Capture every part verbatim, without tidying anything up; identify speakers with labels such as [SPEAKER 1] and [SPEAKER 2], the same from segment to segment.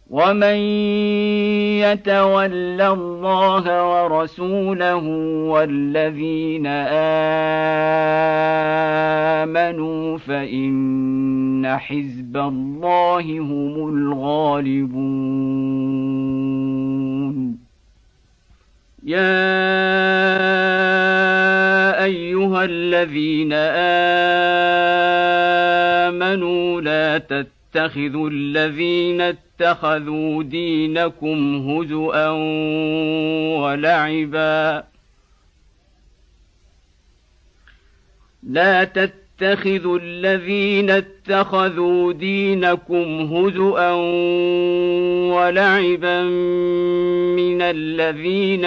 [SPEAKER 1] ومن يتول الله ورسوله والذين آمنوا فإن حزب الله هم الغالبون. يا أيها الذين آمنوا لا تتخذوا الذين اتخذوا دينكم هزؤا ولعبا لا تتخذوا الذين اتخذوا دينكم هزؤا ولعبا من الذين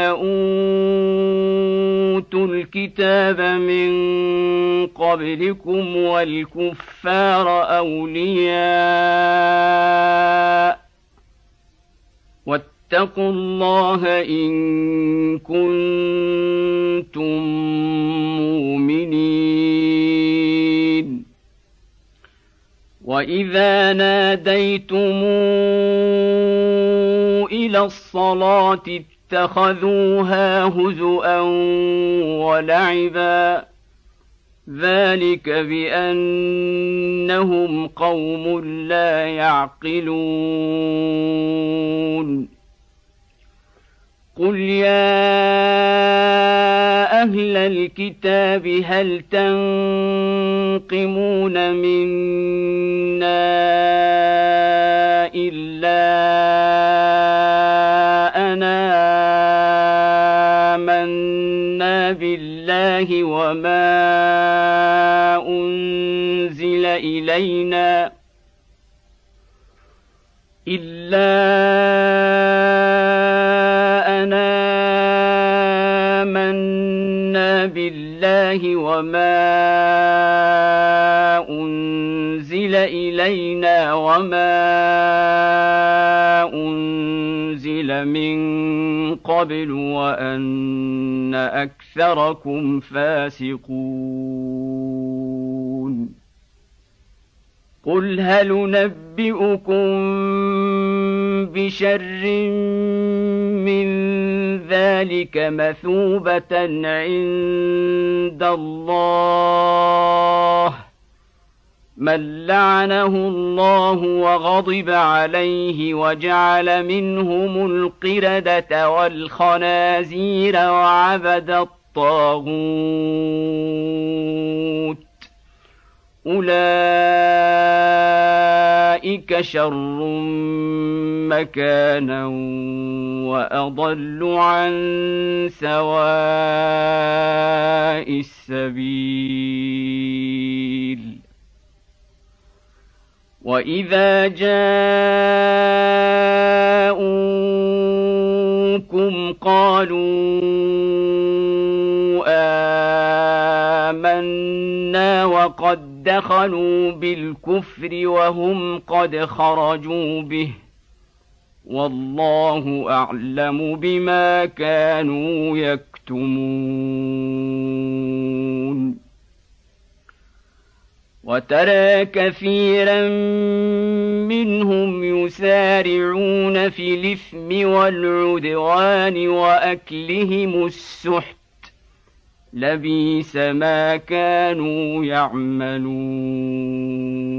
[SPEAKER 1] أوتوا الكتاب من قبلكم والكفار أولياء واتقوا الله إن كنتم مؤمنين. وإذا ناديتم إلى الصلاة اتخذوها هزؤا ولعبا ذلك بأنهم قوم لا يعقلون. قل يا أهل الكتاب هل تنقمون منا إلا أنا آمنا بالله وما أنزل إلينا إلا أنا آمنا بالله وما أنزل إلينا وما أنزل من قبل وأن أكثركم فاسقون. قل هل ننبئكم بشر من ذلك مثوبة عند الله من لعنه الله وغضب عليه وجعل منهم القردة والخنازير وعبد الطاغوت أولئك شر مكانا وأضل عن سواء السبيل. وإذا جاءوكم قالوا آمنا وقد دخلوا بالكفر وهم قد خرجوا به والله أعلم بما كانوا يكتمون. وترى كثيرا منهم يسارعون في الإثم والعدوان وأكلهم السحت لبئس ما كانوا يعملون.